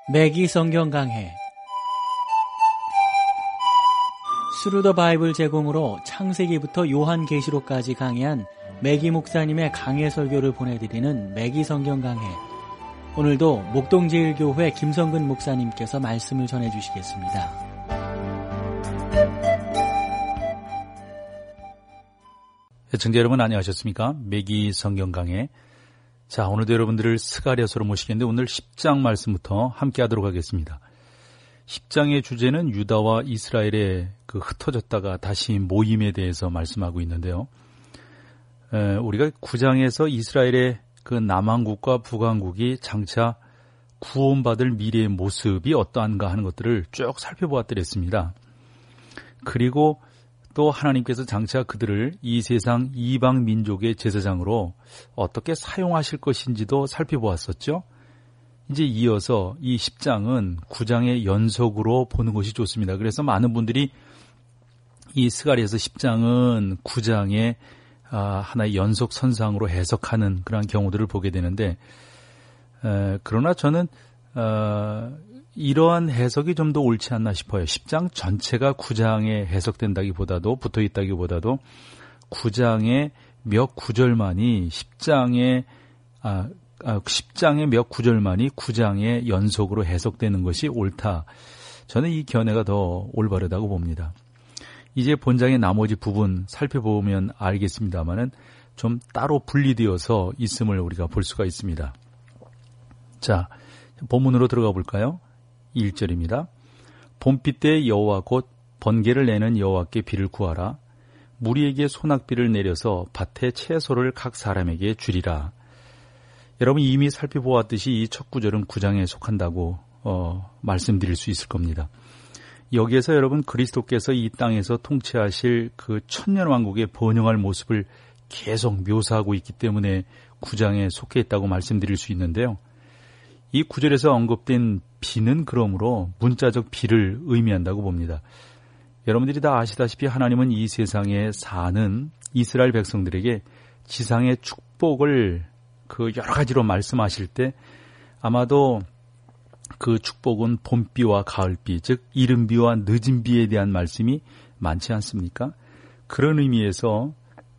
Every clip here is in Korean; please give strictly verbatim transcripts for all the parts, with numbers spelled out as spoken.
매기 성경 강해 스루더 바이블 제공으로 창세기부터 요한계시록까지 강해한 매기 목사님의 강해 설교를 보내드리는 매기 성경 강해. 오늘도 목동제일교회 김성근 목사님께서 말씀을 전해주시겠습니다. 시청자 여러분 안녕하셨습니까? 매기 성경 강해. 자, 오늘도 여러분들을 스가랴서로 모시겠는데 오늘 십 장 말씀부터 함께 하도록 하겠습니다. 십 장의 주제는 유다와 이스라엘의 그 흩어졌다가 다시 모임에 대해서 말씀하고 있는데요. 에, 우리가 구 장에서 이스라엘의 그 남왕국과 북왕국이 장차 구원받을 미래의 모습이 어떠한가 하는 것들을 쭉 살펴보았더랬습니다. 그리고 또 하나님께서 장차 그들을 이 세상 이방 민족의 제사장으로 어떻게 사용하실 것인지도 살펴보았었죠. 이제 이어서 이 십 장은 구 장의 연속으로 보는 것이 좋습니다. 그래서 많은 분들이 이 스가랴서 십 장은 구 장의 하나의 연속 선상으로 해석하는 그런 경우들을 보게 되는데, 에, 그러나 저는 어, 이러한 해석이 좀 더 옳지 않나 싶어요. 십 장 전체가 구 장에 해석된다기보다도 붙어있다기보다도 구 장의 몇 구절만이 십 장의 아, 아, 십 장의 몇 구절만이 구 장의 연속으로 해석되는 것이 옳다. 저는 이 견해가 더 올바르다고 봅니다. 이제 본장의 나머지 부분 살펴보면 알겠습니다만은 좀 따로 분리되어서 있음을 우리가 볼 수가 있습니다. 자, 본문으로 들어가 볼까요? 일 절입니다. 봄빛 때 여호와 곧 번개를 내는 여호와께 비를 구하라. 무리에게 소낙비를 내려서 밭에 채소를 각 사람에게 주리라. 여러분 이미 살펴보았듯이 이 첫 구절은 구 장에 속한다고 어, 말씀드릴 수 있을 겁니다. 여기에서 여러분 그리스도께서 이 땅에서 통치하실 그 천년왕국의 번영할 모습을 계속 묘사하고 있기 때문에 구 장에 속해 있다고 말씀드릴 수 있는데요. 이 구절에서 언급된 비는 그러므로 문자적 비를 의미한다고 봅니다. 여러분들이 다 아시다시피 하나님은 이 세상에 사는 이스라엘 백성들에게 지상의 축복을 그 여러 가지로 말씀하실 때 아마도 그 축복은 봄비와 가을비, 즉 이른비와 늦은비에 대한 말씀이 많지 않습니까? 그런 의미에서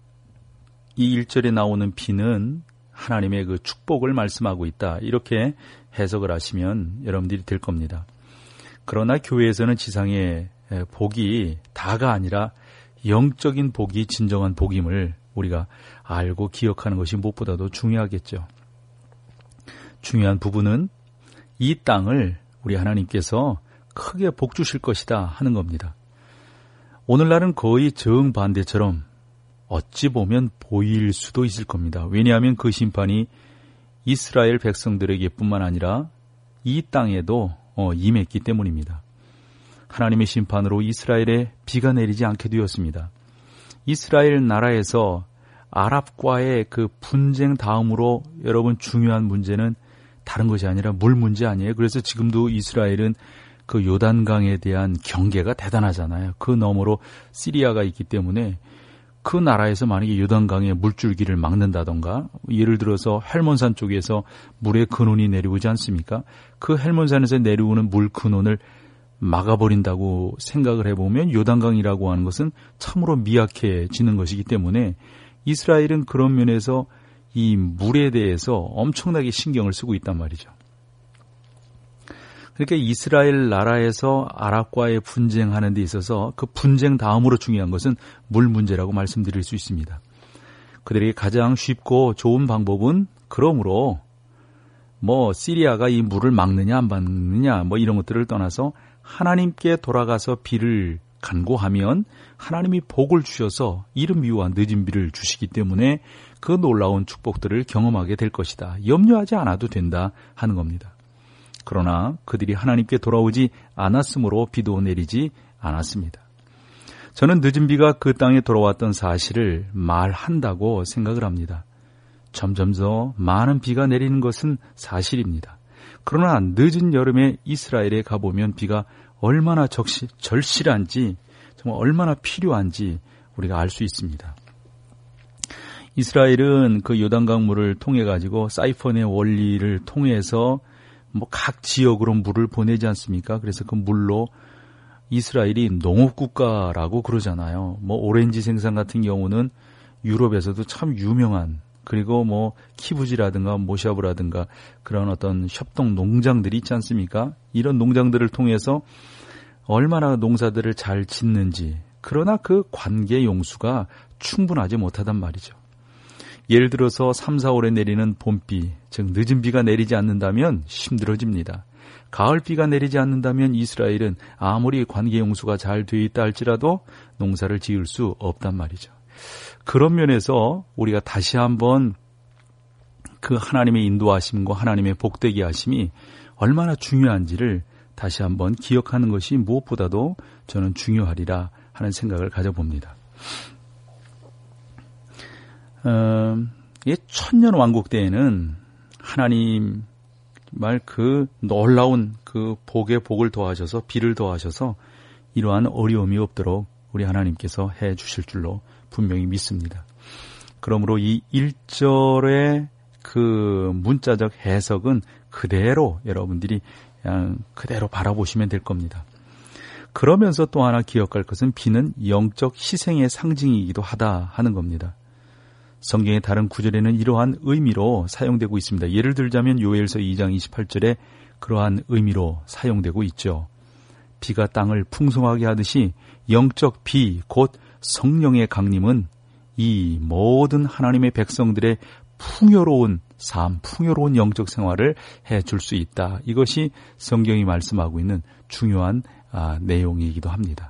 이 일 절에 나오는 비는 하나님의 그 축복을 말씀하고 있다. 이렇게 해석을 하시면 여러분들이 될 겁니다. 그러나 교회에서는 지상의 복이 다가 아니라 영적인 복이 진정한 복임을 우리가 알고 기억하는 것이 무엇보다도 중요하겠죠. 중요한 부분은 이 땅을 우리 하나님께서 크게 복 주실 것이다 하는 겁니다. 오늘날은 거의 정반대처럼 어찌 보면 보일 수도 있을 겁니다. 왜냐하면 그 심판이 이스라엘 백성들에게 뿐만 아니라 이 땅에도 임했기 때문입니다. 하나님의 심판으로 이스라엘에 비가 내리지 않게 되었습니다. 이스라엘 나라에서 아랍과의 그 분쟁 다음으로 여러분 중요한 문제는 다른 것이 아니라 물 문제 아니에요. 그래서 지금도 이스라엘은 그 요단강에 대한 경계가 대단하잖아요. 그 너머로 시리아가 있기 때문에 그 나라에서 만약에 요단강의 물줄기를 막는다던가 예를 들어서 헬몬산 쪽에서 물의 근원이 내려오지 않습니까? 그 헬몬산에서 내려오는 물 근원을 막아버린다고 생각을 해보면 요단강이라고 하는 것은 참으로 미약해지는 것이기 때문에 이스라엘은 그런 면에서 이 물에 대해서 엄청나게 신경을 쓰고 있단 말이죠. 그러니까 이스라엘 나라에서 아랍과의 분쟁하는 데 있어서 그 분쟁 다음으로 중요한 것은 물 문제라고 말씀드릴 수 있습니다. 그들에게 가장 쉽고 좋은 방법은 그러므로 뭐 시리아가 이 물을 막느냐 안 막느냐 뭐 이런 것들을 떠나서 하나님께 돌아가서 비를 간구하면 하나님이 복을 주셔서 이른 비와 늦은 비를 주시기 때문에 그 놀라운 축복들을 경험하게 될 것이다. 염려하지 않아도 된다 하는 겁니다. 그러나 그들이 하나님께 돌아오지 않았으므로 비도 내리지 않았습니다. 저는 늦은 비가 그 땅에 돌아왔던 사실을 말한다고 생각을 합니다. 점점 더 많은 비가 내리는 것은 사실입니다. 그러나 늦은 여름에 이스라엘에 가보면 비가 얼마나 적시, 절실한지 정말 얼마나 필요한지 우리가 알 수 있습니다. 이스라엘은 그 요단강 물을 통해 가지고 사이펀의 원리를 통해서 뭐 각 지역으로 물을 보내지 않습니까? 그래서 그 물로 이스라엘이 농업국가라고 그러잖아요. 뭐 오렌지 생산 같은 경우는 유럽에서도 참 유명한, 그리고 뭐 키부지라든가 모샤브라든가 그런 어떤 협동 농장들이 있지 않습니까? 이런 농장들을 통해서 얼마나 농사들을 잘 짓는지, 그러나 그 관계 용수가 충분하지 못하단 말이죠. 예를 들어서 삼, 사월에 내리는 봄비, 즉 늦은 비가 내리지 않는다면 힘들어집니다. 가을비가 내리지 않는다면 이스라엘은 아무리 관계 용수가 잘 되어 있다 할지라도 농사를 지을 수 없단 말이죠. 그런 면에서 우리가 다시 한번 그 하나님의 인도하심과 하나님의 복되게 하심이 얼마나 중요한지를 다시 한번 기억하는 것이 무엇보다도 저는 중요하리라 하는 생각을 가져봅니다. 어, 이 천년 왕국 때에는 하나님 말 그 놀라운 그 복에 복을 더하셔서 비를 더하셔서 이러한 어려움이 없도록 우리 하나님께서 해 주실 줄로 분명히 믿습니다. 그러므로 이 일 절의 그 문자적 해석은 그대로 여러분들이 그냥 그대로 바라보시면 될 겁니다. 그러면서 또 하나 기억할 것은 비는 영적 희생의 상징이기도 하다 하는 겁니다. 성경의 다른 구절에는 이러한 의미로 사용되고 있습니다. 예를 들자면 요엘서 이 장 이십팔 절에 그러한 의미로 사용되고 있죠. 비가 땅을 풍성하게 하듯이 영적 비, 곧 성령의 강림은 이 모든 하나님의 백성들의 풍요로운 삶, 풍요로운 영적 생활을 해줄 수 있다. 이것이 성경이 말씀하고 있는 중요한 아, 내용이기도 합니다.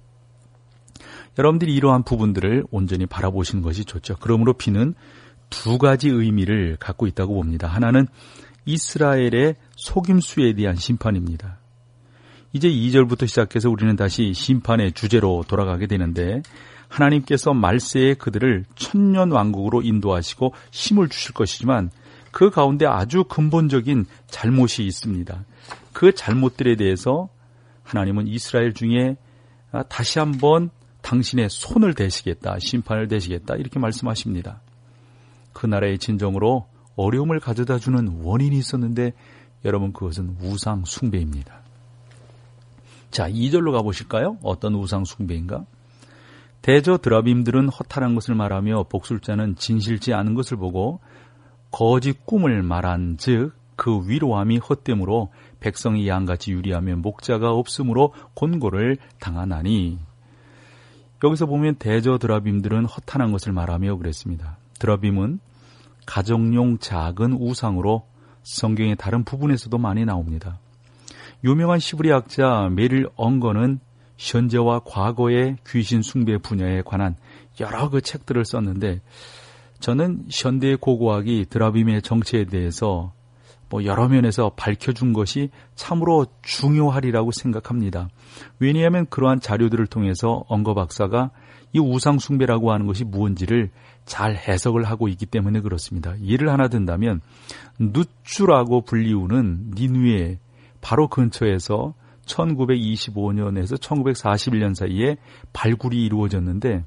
여러분들이 이러한 부분들을 온전히 바라보시는 것이 좋죠. 그러므로 비는 두 가지 의미를 갖고 있다고 봅니다. 하나는 이스라엘의 속임수에 대한 심판입니다. 이제 이 절부터 시작해서 우리는 다시 심판의 주제로 돌아가게 되는데, 하나님께서 말세에 그들을 천년 왕국으로 인도하시고 힘을 주실 것이지만 그 가운데 아주 근본적인 잘못이 있습니다. 그 잘못들에 대해서 하나님은 이스라엘 중에 다시 한번 당신의 손을 대시겠다, 심판을 대시겠다 이렇게 말씀하십니다. 그 나라의 진정으로 어려움을 가져다 주는 원인이 있었는데 여러분, 그것은 우상 숭배입니다. 자, 이 절로 가보실까요? 어떤 우상 숭배인가? 대저 드라빔들은 허탈한 것을 말하며 복술자는 진실지 않은 것을 보고 거짓 꿈을 말한 즉 그 위로함이 헛됨으로 백성이 양같이 유리하며 목자가 없으므로 곤고를 당하나니. 여기서 보면 대저 드라빔들은 허탄한 것을 말하며 그랬습니다. 드라빔은 가정용 작은 우상으로 성경의 다른 부분에서도 많이 나옵니다. 유명한 시브리학자 메릴 엉거는 현재와 과거의 귀신 숭배 분야에 관한 여러 그 책들을 썼는데, 저는 현대의 고고학이 드라빔의 정체에 대해서 뭐 여러 면에서 밝혀준 것이 참으로 중요하리라고 생각합니다. 왜냐하면 그러한 자료들을 통해서 엉거 박사가 이 우상 숭배라고 하는 것이 무엇인지를 잘 해석을 하고 있기 때문에 그렇습니다. 예를 하나 든다면 누추라고 불리우는 니느웨 바로 근처에서 천구백이십오 년에서 천구백사십일 년 사이에 발굴이 이루어졌는데,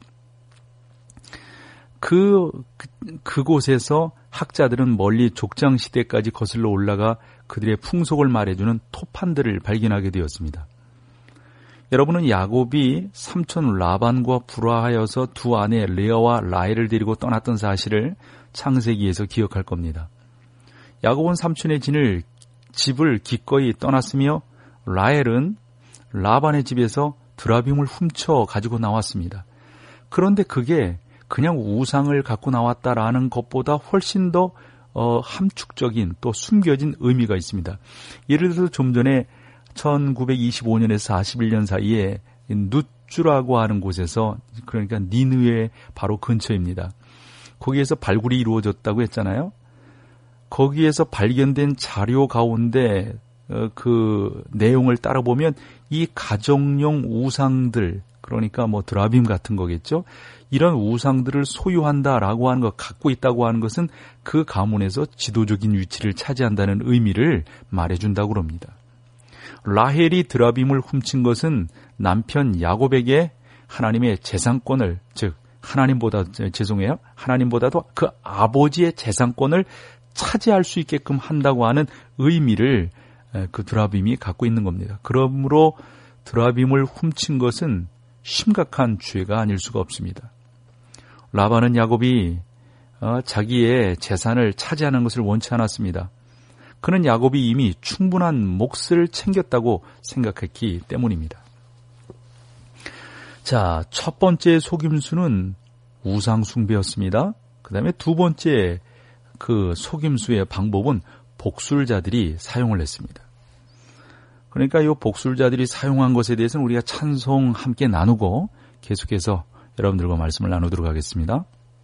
그, 그, 그곳에서 학자들은 멀리 족장시대까지 거슬러 올라가 그들의 풍속을 말해주는 토판들을 발견하게 되었습니다. 여러분은 야곱이 삼촌 라반과 불화하여서 두 아내 레아와 라헬을 데리고 떠났던 사실을 창세기에서 기억할 겁니다. 야곱은 삼촌의 진을, 집을 기꺼이 떠났으며 라헬은 라반의 집에서 드라빔을 훔쳐 가지고 나왔습니다. 그런데 그게 그냥 우상을 갖고 나왔다라는 것보다 훨씬 더 어, 함축적인 또 숨겨진 의미가 있습니다. 예를 들어서 좀 전에 천구백이십오 년에서 사십일 년 사이에 누추라고 하는 곳에서, 그러니까 니느웨 바로 근처입니다. 거기에서 발굴이 이루어졌다고 했잖아요. 거기에서 발견된 자료 가운데 어, 그 내용을 따라 보면 이 가정용 우상들, 그러니까 뭐 드라빔 같은 거겠죠. 이런 우상들을 소유한다라고 하는 것, 갖고 있다고 하는 것은 그 가문에서 지도적인 위치를 차지한다는 의미를 말해준다고 합니다. 라헬이 드라빔을 훔친 것은 남편 야곱에게 하나님의 재산권을, 즉 하나님보다, 죄송해요, 하나님보다도 그 아버지의 재산권을 차지할 수 있게끔 한다고 하는 의미를 그 드라빔이 갖고 있는 겁니다. 그러므로 드라빔을 훔친 것은 심각한 죄가 아닐 수가 없습니다. 라반은 야곱이 자기의 재산을 차지하는 것을 원치 않았습니다. 그는 야곱이 이미 충분한 몫을 챙겼다고 생각했기 때문입니다. 자, 첫 번째 속임수는 우상숭배였습니다. 그 다음에 두 번째 그 속임수의 방법은 복술자들이 사용을 했습니다. 그러니까 이 복술자들이 사용한 것에 대해서는 우리가 찬송 함께 나누고 계속해서 여러분들과 말씀을 나누도록 하겠습니다.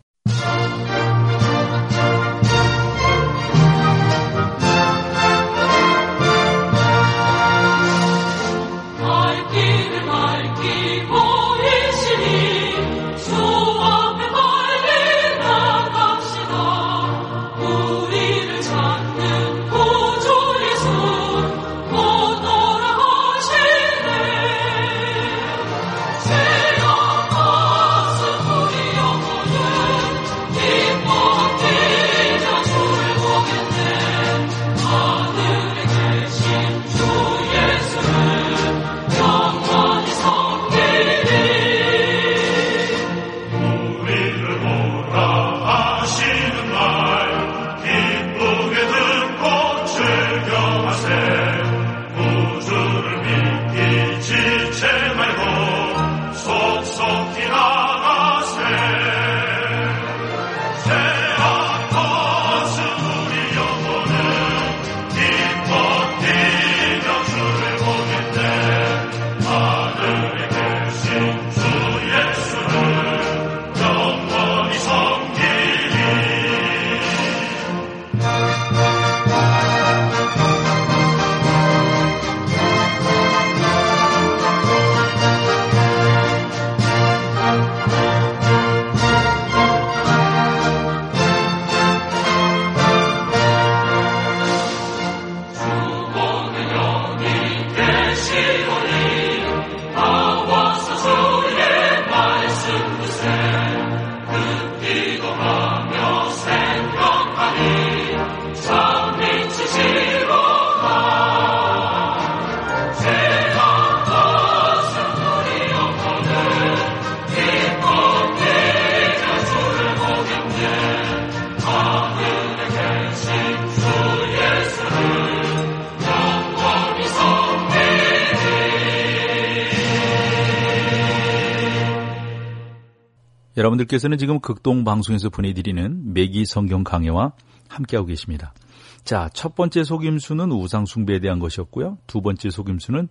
여러분들께서는 지금 극동방송에서 보내드리는 매기 성경 강해와 함께하고 계십니다. 자, 첫 번째 속임수는 우상숭배에 대한 것이었고요. 두 번째 속임수는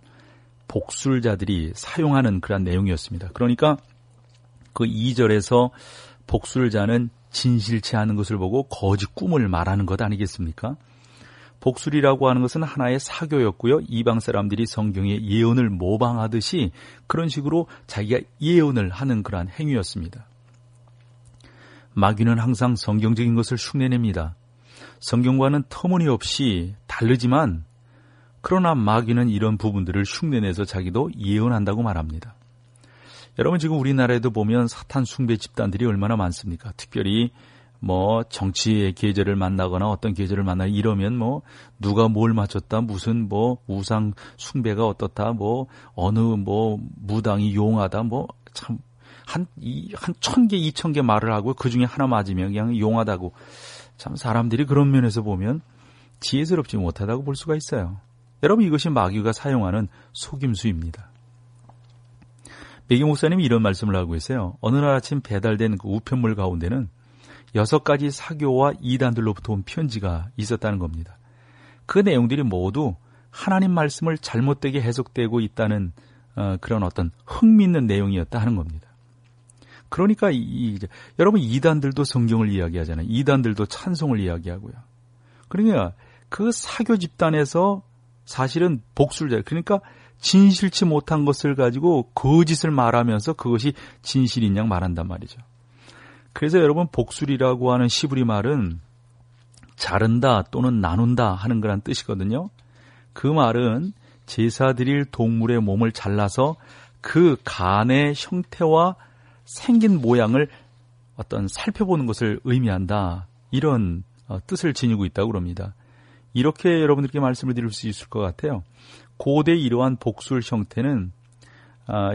복술자들이 사용하는 그런 내용이었습니다. 그러니까 그 이 절에서 복술자는 진실치 않은 것을 보고 거짓 꿈을 말하는 것 아니겠습니까? 복술이라고 하는 것은 하나의 사교였고요. 이방 사람들이 성경의 예언을 모방하듯이 그런 식으로 자기가 예언을 하는 그러한 행위였습니다. 마귀는 항상 성경적인 것을 흉내냅니다. 성경과는 터무니없이 다르지만 그러나 마귀는 이런 부분들을 흉내내서 자기도 예언한다고 말합니다. 여러분 지금 우리나라에도 보면 사탄 숭배 집단들이 얼마나 많습니까? 특별히 뭐 정치의 계절을 만나거나 어떤 계절을 만나 이러면 뭐 누가 뭘 맞췄다 무슨 뭐 우상 숭배가 어떻다 뭐 어느 뭐 무당이 용하다 뭐 참 한 이 한 천 개 이천 개 말을 하고 그 중에 하나 맞으면 그냥 용하다고 참 사람들이 그런 면에서 보면 지혜스럽지 못하다고 볼 수가 있어요. 여러분 이것이 마귀가 사용하는 속임수입니다. 매기 목사님이 이런 말씀을 하고 있어요. 어느 날 아침 배달된 그 우편물 가운데는 여섯 가지 사교와 이단들로부터 온 편지가 있었다는 겁니다. 그 내용들이 모두 하나님 말씀을 잘못되게 해석되고 있다는 어, 그런 어떤 흥미있는 내용이었다 하는 겁니다. 그러니까 이, 이, 여러분 이단들도 성경을 이야기하잖아요. 이단들도 찬송을 이야기하고요. 그러니까 그 사교 집단에서 사실은 복술자, 그러니까 진실치 못한 것을 가지고 거짓을 말하면서 그것이 진실인 양 말한단 말이죠. 그래서 여러분 복술이라고 하는 시브리 말은 자른다 또는 나눈다 하는 거란 뜻이거든요. 그 말은 제사 드릴 동물의 몸을 잘라서 그 간의 형태와 생긴 모양을 어떤 살펴보는 것을 의미한다. 이런 뜻을 지니고 있다고 그럽니다. 이렇게 여러분들께 말씀을 드릴 수 있을 것 같아요. 고대 이러한 복술 형태는 아,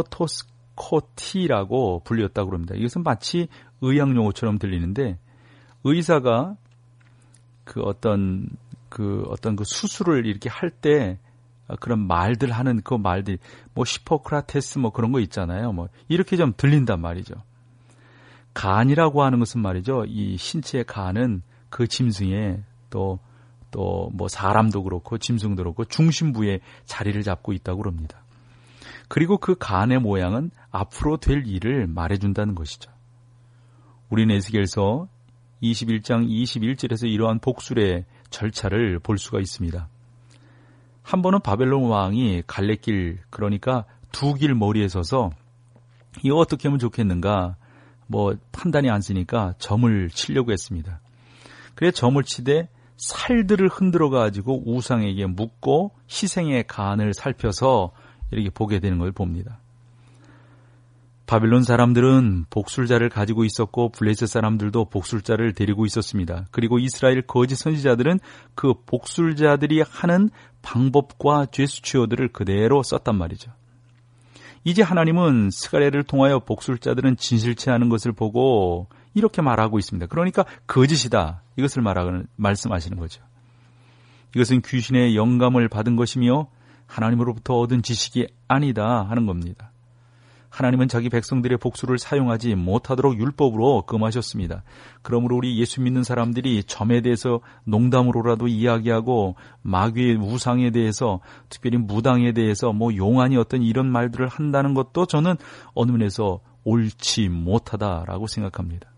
시퍼토스코티라고 불렸다고 합니다. 이것은 마치 의학 용어처럼 들리는데 의사가 그 어떤 그 어떤 그 수술을 이렇게 할 때 그런 말들 하는 그 말들 뭐 시포크라테스 뭐 그런 거 있잖아요. 뭐 이렇게 좀 들린단 말이죠. 간이라고 하는 것은 말이죠. 이 신체의 간은 그 짐승에 또 또 뭐 사람도 그렇고 짐승도 그렇고 중심부에 자리를 잡고 있다고 합니다. 그리고 그 간의 모양은 앞으로 될 일을 말해준다는 것이죠. 우리는 에스겔서 이십일 장 이십일 절에서 이러한 복술의 절차를 볼 수가 있습니다. 한 번은 바벨론 왕이 갈래길, 그러니까 두 길 머리에 서서 이거 어떻게 하면 좋겠는가, 뭐 판단이 안 쓰니까 점을 치려고 했습니다. 그래 점을 치되 살들을 흔들어 가지고 우상에게 묻고 희생의 간을 살펴서 이렇게 보게 되는 걸 봅니다. 바빌론 사람들은 복술자를 가지고 있었고 블레셋 사람들도 복술자를 데리고 있었습니다. 그리고 이스라엘 거짓 선지자들은 그 복술자들이 하는 방법과 제스처들을 그대로 썼단 말이죠. 이제 하나님은 스가랴를 통하여 복술자들은 진실치 않은 것을 보고 이렇게 말하고 있습니다. 그러니까 거짓이다, 이것을 말하는 말씀하시는 거죠. 이것은 귀신의 영감을 받은 것이며 하나님으로부터 얻은 지식이 아니다 하는 겁니다. 하나님은 자기 백성들의 복술을 사용하지 못하도록 율법으로 금하셨습니다. 그러므로 우리 예수 믿는 사람들이 점에 대해서 농담으로라도 이야기하고 마귀의 우상에 대해서, 특별히 무당에 대해서 뭐 용안이 어떤 이런 말들을 한다는 것도 저는 어느 면에서 옳지 못하다라고 생각합니다.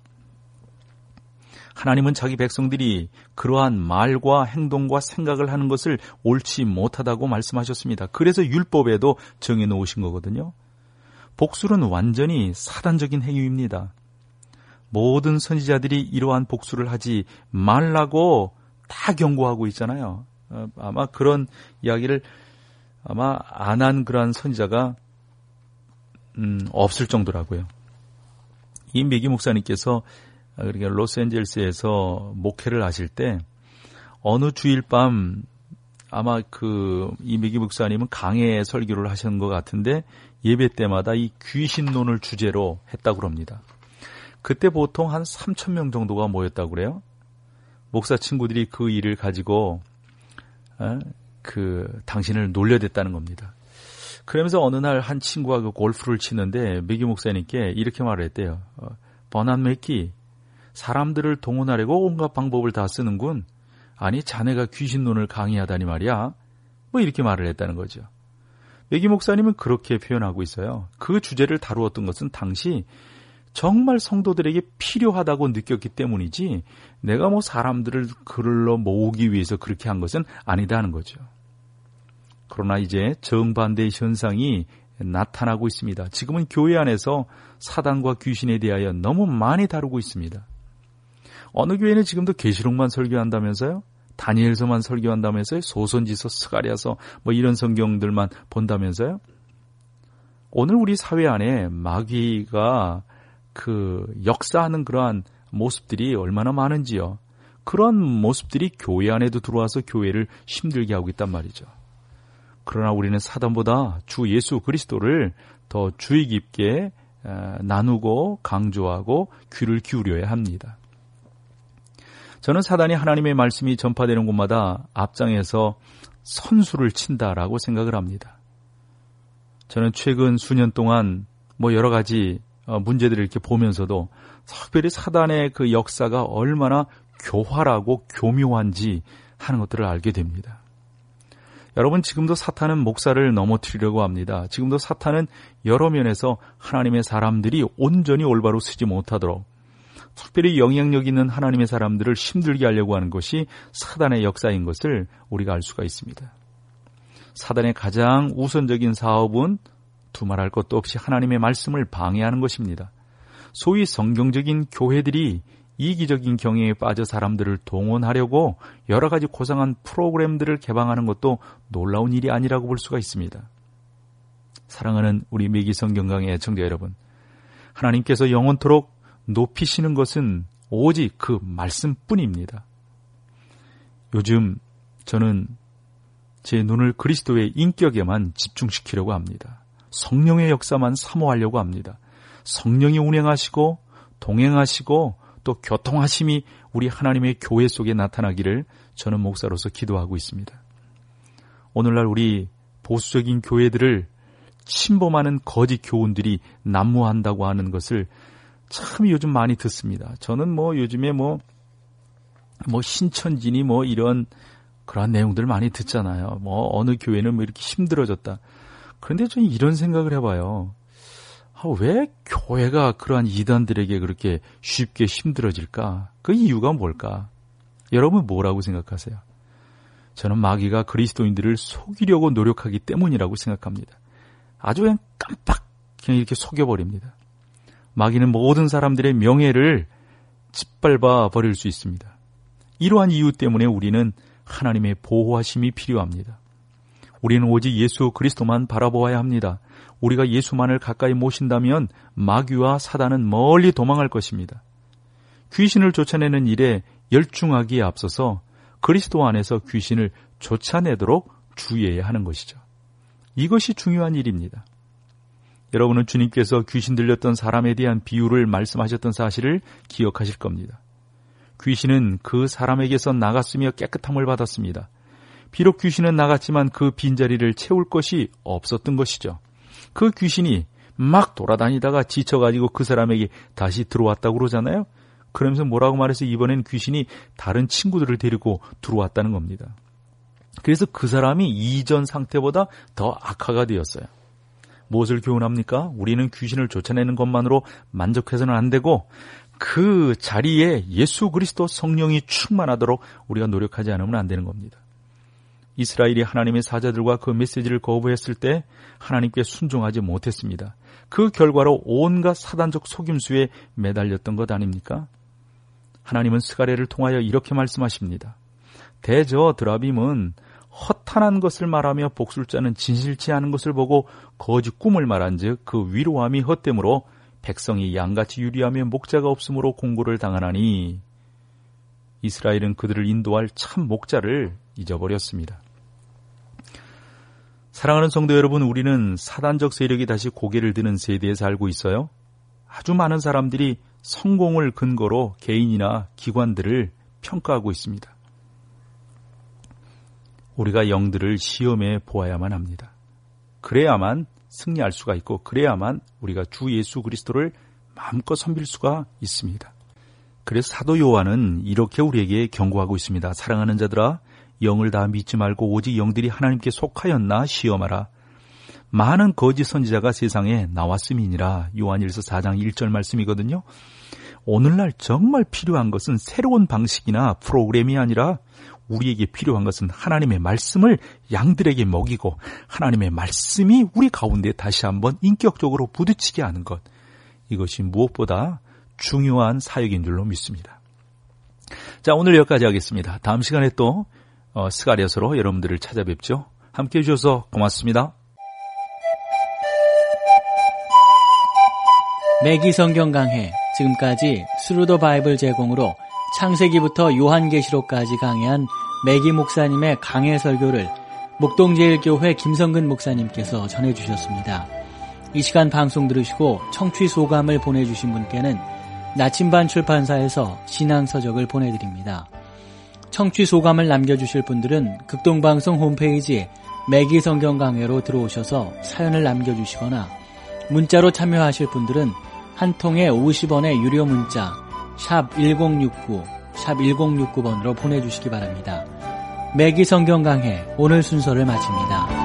하나님은 자기 백성들이 그러한 말과 행동과 생각을 하는 것을 옳지 못하다고 말씀하셨습니다. 그래서 율법에도 정해놓으신 거거든요. 복술은 완전히 사단적인 행위입니다. 모든 선지자들이 이러한 복술을 하지 말라고 다 경고하고 있잖아요. 아마 그런 이야기를 아마 안 한 그러한 선지자가 음, 없을 정도라고요. 이 메기 목사님께서 그러니까 로스앤젤레스에서 목회를 하실 때 어느 주일 밤 아마 그 이 메기 목사님은 강해 설교를 하신 것 같은데 예배 때마다 이 귀신론을 주제로 했다고 합니다. 그때 보통 한 삼천 명 정도가 모였다고 그래요. 목사 친구들이 그 일을 가지고 어? 그 당신을 놀려댔다는 겁니다. 그러면서 어느 날 한 친구가 그 골프를 치는데 메기 목사님께 이렇게 말을 했대요. 어, 버난 메키, 사람들을 동원하려고 온갖 방법을 다 쓰는군. 아니 자네가 귀신론을 강의하다니 말이야. 뭐 이렇게 말을 했다는 거죠. 메기 목사님은 그렇게 표현하고 있어요. 그 주제를 다루었던 것은 당시 정말 성도들에게 필요하다고 느꼈기 때문이지 내가 뭐 사람들을 글로 모으기 위해서 그렇게 한 것은 아니다 하는 거죠. 그러나 이제 정반대의 현상이 나타나고 있습니다. 지금은 교회 안에서 사단과 귀신에 대하여 너무 많이 다루고 있습니다. 어느 교회는 지금도 계시록만 설교한다면서요? 다니엘서만 설교한다면서요? 소선지서, 스가랴서 뭐 이런 성경들만 본다면서요? 오늘 우리 사회 안에 마귀가 그 역사하는 그러한 모습들이 얼마나 많은지요. 그런 모습들이 교회 안에도 들어와서 교회를 힘들게 하고 있단 말이죠. 그러나 우리는 사단보다 주 예수 그리스도를 더 주의 깊게 나누고 강조하고 귀를 기울여야 합니다. 저는 사단이 하나님의 말씀이 전파되는 곳마다 앞장에서 선수를 친다라고 생각을 합니다. 저는 최근 수년 동안 뭐 여러 가지 문제들을 이렇게 보면서도 특별히 사단의 그 역사가 얼마나 교활하고 교묘한지 하는 것들을 알게 됩니다. 여러분, 지금도 사탄은 목사를 넘어뜨리려고 합니다. 지금도 사탄은 여러 면에서 하나님의 사람들이 온전히 올바로 쓰지 못하도록 특별히 영향력 있는 하나님의 사람들을 힘들게 하려고 하는 것이 사단의 역사인 것을 우리가 알 수가 있습니다. 사단의 가장 우선적인 사업은 두말할 것도 없이 하나님의 말씀을 방해하는 것입니다. 소위 성경적인 교회들이 이기적인 경향에 빠져 사람들을 동원하려고 여러 가지 고상한 프로그램들을 개방하는 것도 놀라운 일이 아니라고 볼 수가 있습니다. 사랑하는 우리 매기 성경강의 애청자 여러분, 하나님께서 영원토록 높이시는 것은 오직 그 말씀뿐입니다. 요즘 저는 제 눈을 그리스도의 인격에만 집중시키려고 합니다. 성령의 역사만 사모하려고 합니다. 성령이 운행하시고 동행하시고 또 교통하심이 우리 하나님의 교회 속에 나타나기를 저는 목사로서 기도하고 있습니다. 오늘날 우리 보수적인 교회들을 침범하는 거짓 교훈들이 난무한다고 하는 것을 참 요즘 많이 듣습니다. 저는 뭐 요즘에 뭐, 뭐 신천지니 뭐 이런 그런 내용들 많이 듣잖아요. 뭐 어느 교회는 뭐 이렇게 힘들어졌다. 그런데 저는 이런 생각을 해봐요. 아, 왜 교회가 그러한 이단들에게 그렇게 쉽게 힘들어질까? 그 이유가 뭘까? 여러분 뭐라고 생각하세요? 저는 마귀가 그리스도인들을 속이려고 노력하기 때문이라고 생각합니다. 아주 그냥 깜빡 그냥 이렇게 속여버립니다. 마귀는 모든 사람들의 명예를 짓밟아 버릴 수 있습니다. 이러한 이유 때문에 우리는 하나님의 보호하심이 필요합니다. 우리는 오직 예수 그리스도만 바라보아야 합니다. 우리가 예수만을 가까이 모신다면 마귀와 사단은 멀리 도망할 것입니다. 귀신을 쫓아내는 일에 열중하기에 앞서서 그리스도 안에서 귀신을 쫓아내도록 주의해야 하는 것이죠. 이것이 중요한 일입니다. 여러분은 주님께서 귀신 들렸던 사람에 대한 비유를 말씀하셨던 사실을 기억하실 겁니다. 귀신은 그 사람에게서 나갔으며 깨끗함을 받았습니다. 비록 귀신은 나갔지만 그 빈자리를 채울 것이 없었던 것이죠. 그 귀신이 막 돌아다니다가 지쳐가지고 그 사람에게 다시 들어왔다고 그러잖아요. 그러면서 뭐라고 말해서 이번엔 귀신이 다른 친구들을 데리고 들어왔다는 겁니다. 그래서 그 사람이 이전 상태보다 더 악화가 되었어요. 무엇을 교훈합니까? 우리는 귀신을 쫓아내는 것만으로 만족해서는 안 되고 그 자리에 예수 그리스도 성령이 충만하도록 우리가 노력하지 않으면 안 되는 겁니다. 이스라엘이 하나님의 사자들과 그 메시지를 거부했을 때 하나님께 순종하지 못했습니다. 그 결과로 온갖 사단적 속임수에 매달렸던 것 아닙니까? 하나님은 스가랴를 통하여 이렇게 말씀하십니다. 대저 드라빔은 허탄한 것을 말하며 복술자는 진실치 않은 것을 보고 거짓 꿈을 말한즉 그 위로함이 헛됨으로 백성이 양같이 유리하며 목자가 없으므로 공고를 당하나니 이스라엘은 그들을 인도할 참 목자를 잊어버렸습니다. 사랑하는 성도 여러분, 우리는 사단적 세력이 다시 고개를 드는 세대에 살고 있어요. 아주 많은 사람들이 성공을 근거로 개인이나 기관들을 평가하고 있습니다. 우리가 영들을 시험해 보아야만 합니다. 그래야만 승리할 수가 있고 그래야만 우리가 주 예수 그리스도를 마음껏 섬길 수가 있습니다. 그래서 사도 요한은 이렇게 우리에게 경고하고 있습니다. 사랑하는 자들아, 영을 다 믿지 말고 오직 영들이 하나님께 속하였나 시험하라. 많은 거짓 선지자가 세상에 나왔음이니라. 요한일서 사 장 일 절 말씀이거든요. 오늘날 정말 필요한 것은 새로운 방식이나 프로그램이 아니라 우리에게 필요한 것은 하나님의 말씀을 양들에게 먹이고 하나님의 말씀이 우리 가운데 다시 한번 인격적으로 부딪히게 하는 것. 이것이 무엇보다 중요한 사역인 줄로 믿습니다. 자, 오늘 여기까지 하겠습니다. 다음 시간에 또 어, 스가랴서로 여러분들을 찾아뵙죠. 함께해 주셔서 고맙습니다. 매기 성경 강해, 지금까지 스루 더 바이블 제공으로 창세기부터 요한계시록까지 강해한 매기 목사님의 강해 설교를 목동제일교회 김성근 목사님께서 전해주셨습니다. 이 시간 방송 들으시고 청취 소감을 보내주신 분께는 나침반 출판사에서 신앙서적을 보내드립니다. 청취 소감을 남겨주실 분들은 극동방송 홈페이지 매기 성경 강해로 들어오셔서 사연을 남겨주시거나 문자로 참여하실 분들은 한 통에 오십 원의 유료 문자 샵 일공육구 샵 일공육구 번으로 보내주시기 바랍니다. 매기 성경 강해 오늘 순서를 마칩니다.